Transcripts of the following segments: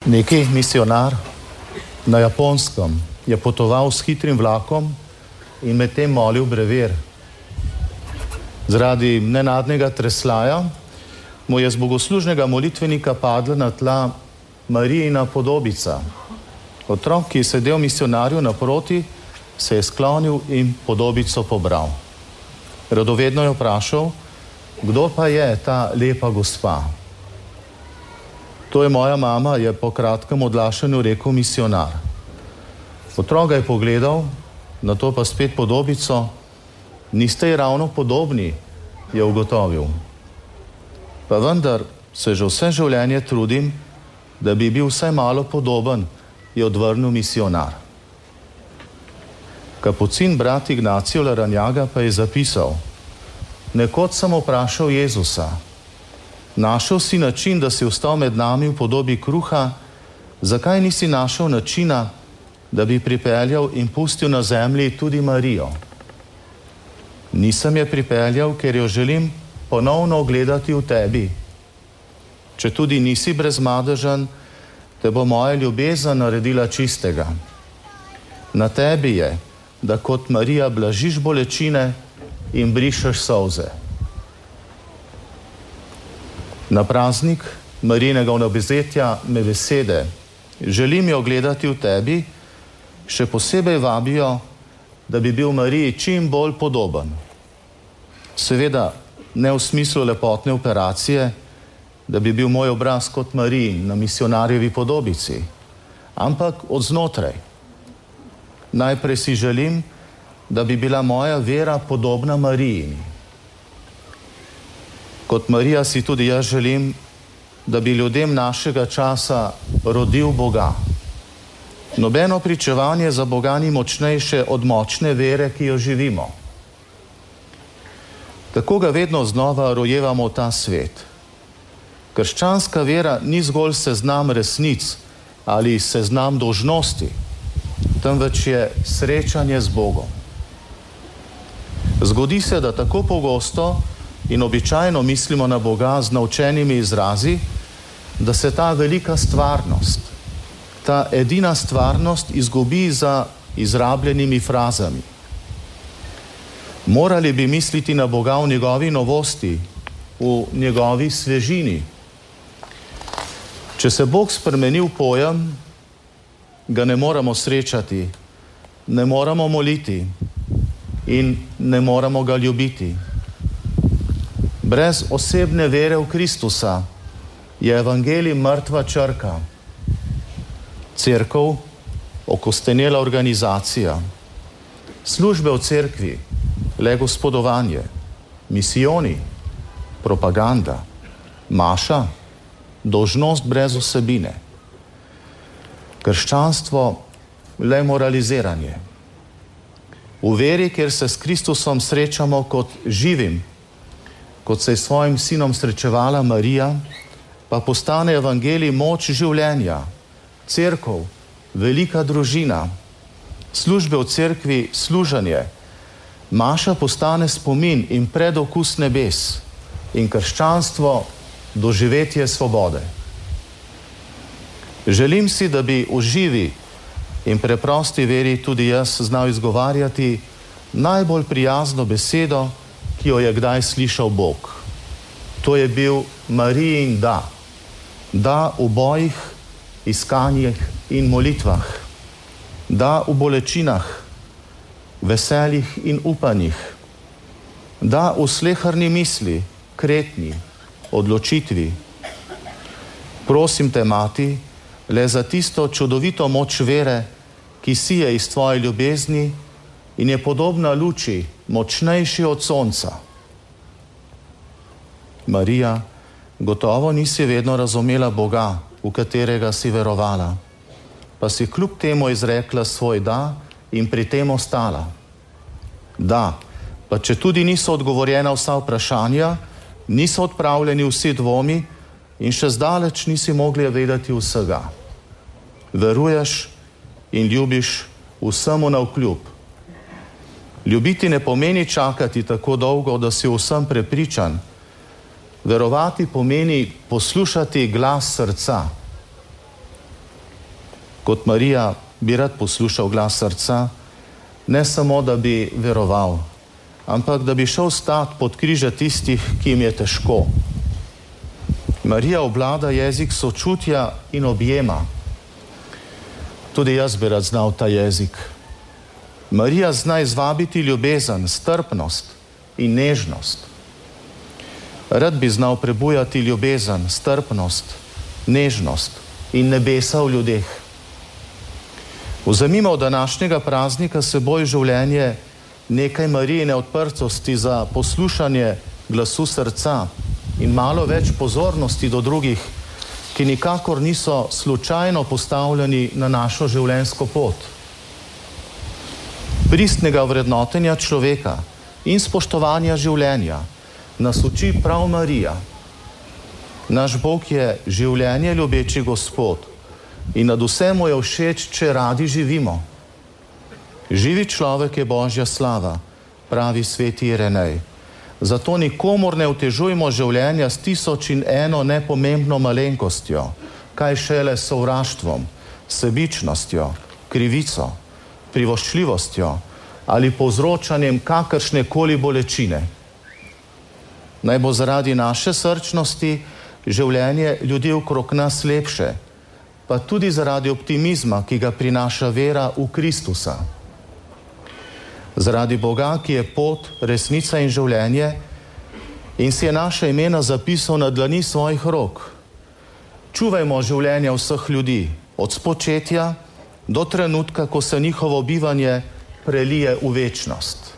Neki misionar na Japonskem je potoval s hitrim vlakom in medtem molil brever. Zaradi nenadnega treslaja mu je z bogoslužnega molitvenika padla na tla Marijina podobica. Otrok, ki je sedel misionarju naproti, se je sklonil in podobico pobral. Radovedno je vprašal, kdo pa je ta lepa gospa. To je moja mama, je po kratkem odlašanju rekel misionar. Otrok ga je pogledal, nato pa spet podobico. Niste ji ravno podobni, je ugotovil. Pa vendar se že vse življenje trudim, da bi bil vsaj malo podoben, je odvrnil misionar. Kapucin brat Ignacio Larrañaga pa je zapisal: nekoč sem vprašal Jezusa, našel si način, da si ostal med nami v podobi kruha, zakaj nisi našel načina, da bi pripeljal in pustil na zemlji tudi Marijo? Nisem je pripeljal, ker jo želim ponovno ogledati v tebi. Če tudi nisi brezmadežen, te bo moja ljubezen naredila čistega. Na tebi je, da kot Marija blažiš bolečine in brišeš solze. Na praznik Marijinega vnebovzetja me besede želim jo gledati v tebi, še posebej vabijo, da bi bil Mariji čim bolj podoben. Seveda ne v smislu lepotne operacije, da bi bil moj obraz kot Marijin na misionarjevi podobici, ampak od znotraj. Najprej si želim, da bi bila moja vera podobna Marijini. Kot Marija si tudi jaz želim, da bi ljudem našega časa rodil Boga. Nobeno pričevanje za Boga ni močnejše od močne vere, ki jo živimo. Tako ga vedno znova rojevamo v ta svet. Krščanska vera ni zgolj seznam resnic ali seznam dolžnosti, temveč je srečanje z Bogom. Zgodi se, da tako pogosto in običajno mislimo na Boga z naučenimi izrazi, da se ta velika stvarnost, ta edina stvarnost izgubi za izrabljenimi frazami. Morali bi misliti na Boga v njegovi novosti, v njegovi svežini. Če se Bog spremeni v pojem, ga ne moramo srečati, ne moramo moliti in ne moramo ga ljubiti. Brez osebne vere v Kristusa je evangelij mrtva črka. Cerkev, okostenela organizacija, službe v cerkvi, le gospodovanje, misijoni, propaganda, maša, dolžnost brez vsebine. Krščanstvo, le moraliziranje. V veri, kjer se s Kristusom srečamo kot živim, kot se je s svojim sinom srečevala Marija, pa postane evangelij moč življenja, cerkev, velika družina, službe v cerkvi, služenje, maša postane spomin in predokus nebes in krščanstvo doživetje svobode. Želim si, da bi v živi in preprosti veri tudi jaz znal izgovarjati najbolj prijazno besedo, ki jo je kdaj slišal Bog. To je bil Marijin da. Da v bojih, iskanjih in molitvah. Da v bolečinah, veseljih in upanjih. Da v sleherni misli, kretnji, odločitvi. Prosim te, mati, le za tisto čudovito moč vere, ki sije iz tvoje ljubezni in je podobna luči, močnejši od sonca. Marija, gotovo nisi vedno razumela Boga, v katerega si verovala, pa si kljub temu izrekla svoj da in pri tem ostala. Da, pa če tudi niso odgovorjena vsa vprašanja, niso odpravljeni vsi dvomi in še zdaleč nisi mogli vedeti vsega. Veruješ in ljubiš vsemu navkljub. Ljubiti ne pomeni čakati tako dolgo, da si vsem prepričan. Verovati pomeni poslušati glas srca. Kot Marija bi rad poslušal glas srca, ne samo, da bi veroval, ampak da bi šel stati pod križe tistih, ki jim je težko. Marija obvlada jezik sočutja in objema. Tudi jaz bi rad znal ta jezik. Marija zna izvabiti ljubezen, strpnost in nežnost. Rad bi znal prebujati ljubezen, strpnost, nežnost in nebesa v ljudeh. Vzemimo od današnjega praznika seboj življenje nekaj Marijine odprtosti za poslušanje glasu srca in malo več pozornosti do drugih, ki nikakor niso slučajno postavljeni na našo življenjsko pot. Pristnega vrednotenja človeka in spoštovanja življenja nas uči prav Marija. Naš Bog je življenje ljubeči Gospod in nad vse mu je všeč, če radi živimo. Živi človek je Božja slava, pravi sveti Irenej. Zato nikomur ne otežujmo življenja s 1001 nepomembno malenkostjo, kaj šele sovraštvom, sebičnostjo, krivico, privoščljivostjo ali povzročanjem kakršnekoli bolečine. Naj bo zaradi naše srčnosti življenje ljudi okrog nas lepše, pa tudi zaradi optimizma, ki ga prinaša vera v Kristusa. Zaradi Boga, ki je pot, resnica in življenje in si je naša imena zapisal na dlani svojih rok. Čuvajmo življenje vseh ljudi, od spočetja do trenutka, ko se njihovo bivanje prelije v večnost.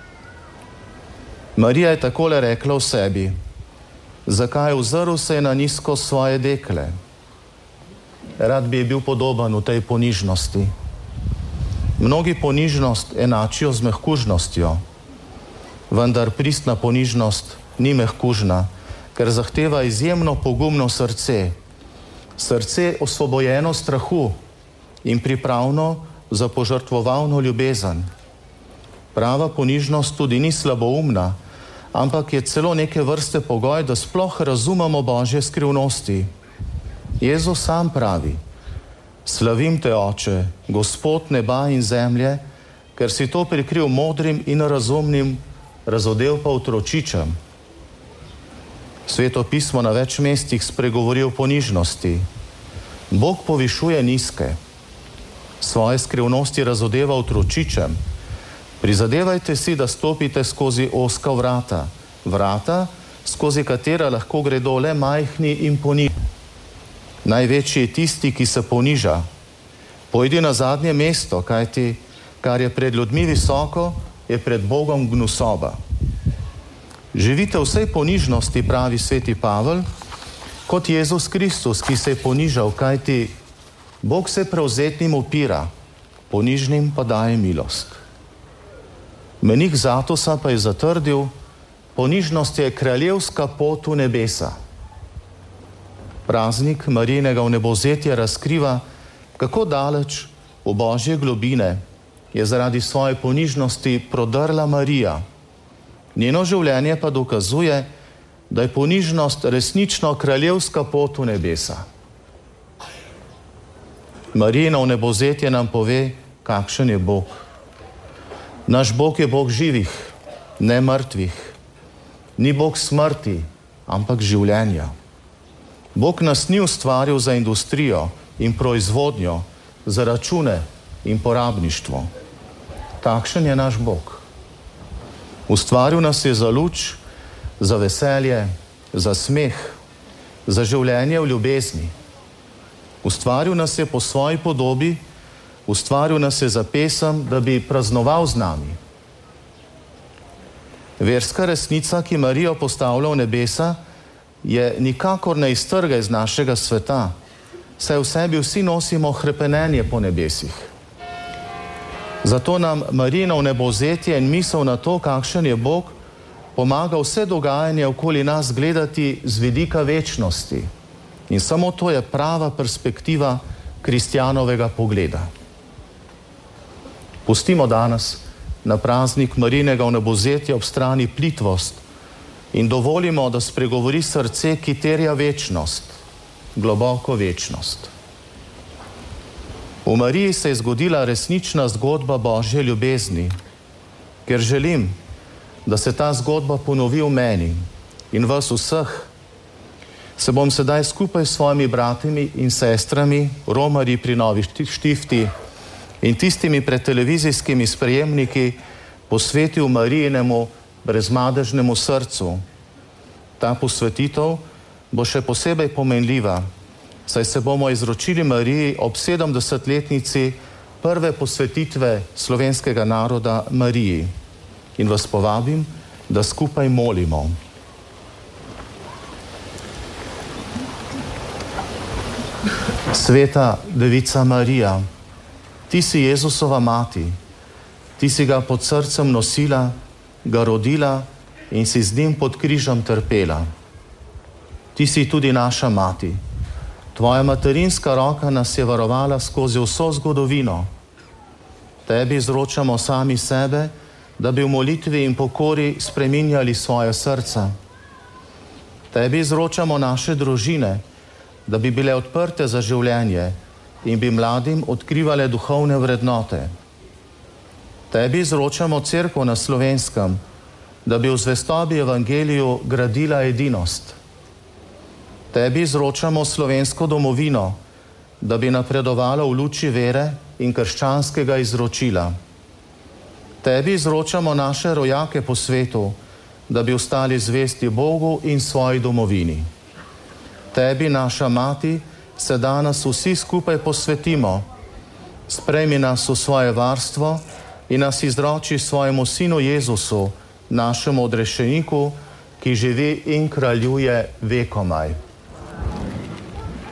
Marija je takole rekla o sebi: zakaj ozrl se je na nizko svoje dekle? Rad bi bil podoben v tej ponižnosti. Mnogi ponižnost enačijo z mehkužnostjo, vendar pristna ponižnost ni mehkužna, ker zahteva izjemno pogumno srce. Srce osvobojeno strahu in pripravno za požrtvovalno ljubezen. Prava ponižnost tudi ni slaboumna, ampak je celo neke vrste pogoj, da sploh razumemo Božje skrivnosti. Jezus sam pravi: slavim te, Oče, Gospod neba in zemlje, ker si to prikril modrim in razumnim, razodel pa otročičem. Sveto pismo na več mestih spregovori o ponižnosti. Bog povišuje nizke, svoje skrivnosti razodeva otročičem. Prizadevajte si, da stopite skozi ozka vrata, vrata, skozi katera lahko gredo le majhni in ponižni. Največji je tisti, ki se poniža. Pojdi na zadnje mesto, kajti kar je pred ljudmi visoko, je pred Bogom gnusoba. Živite v vsej ponižnosti, pravi sveti Pavel, kot Jezus Kristus, ki se je ponižal, kajti Bog se prevzetnim upira, ponižnim pa daje milost. Menih Zatosa pa je zatrdil: ponižnost je kraljevska pot v nebesa. Praznik Marijinega vnebovzetja razkriva, kako daleč v Božje globine je zaradi svoje ponižnosti prodrla Marija. Njeno življenje pa dokazuje, da je ponižnost resnično kraljevska pot v nebesa. Marijino vnebovzetje nam pove, kakšen je Bog. Naš Bog je Bog živih, ne mrtvih. Ni Bog smrti, ampak življenja. Bog nas ni ustvaril za industrijo in proizvodnjo, za račune in porabništvo. Takšen je naš Bog. Ustvaril nas je za luč, za veselje, za smeh, za življenje v ljubezni. Ustvaril nas je po svoji podobi, ustvaril nas je za pesem, da bi praznoval z nami. Verska resnica, ki Marijo postavlja v nebesa, je nikakor ne iztrga iz našega sveta, saj v sebi vsi nosimo hrepenenje po nebesih. Zato nam Marijino vnebovzetje in misel na to, kakšen je Bog, pomaga vse dogajanje okoli nas gledati z vidika večnosti. In samo to je prava perspektiva kristjanovega pogleda. Pustimo danes na praznik Marijinega vnebovzetja ob strani plitvost in dovolimo, da spregovori srce, ki terja večnost, globoko večnost. V Mariji se je zgodila resnična zgodba Božje ljubezni. Ker želim, da se ta zgodba ponovi v meni in vas vseh, se bom sedaj skupaj s svojimi bratimi in sestrami, romarji pri Novi Štifti in tistimi pred televizijskimi sprejemniki posvetil Marijinemu brezmadežnemu srcu. Ta posvetitev bo še posebej pomenljiva, saj se bomo izročili Mariji ob 70-letnici prve posvetitve slovenskega naroda Mariji. In vas povabim, da skupaj molimo. Sveta Devica Marija, ti si Jezusova mati, ti si ga pod srcem nosila, ga rodila in si z njim pod križem trpela. Ti si tudi naša mati. Tvoja materinska roka nas je varovala skozi vso zgodovino. Tebi izročamo sami sebe, da bi v molitvi in pokori spreminjali svoje srca. Tebi izročamo naše družine, da bi bile odprte za življenje in bi mladim odkrivale duhovne vrednote. Tebi izročamo cerkev na Slovenskem, da bi v zvestobi evangeliju gradila edinost. Tebi izročamo slovensko domovino, da bi napredovala v luči vere in krščanskega izročila. Tebi izročamo naše rojake po svetu, da bi ostali zvesti Bogu in svoji domovini. Tebi, naša mati, se danes vsi skupaj posvetimo. Sprejmi nas v svoje varstvo in nas izroči svojemu sinu Jezusu, našemu odrešeniku, ki živi in kraljuje vekomaj.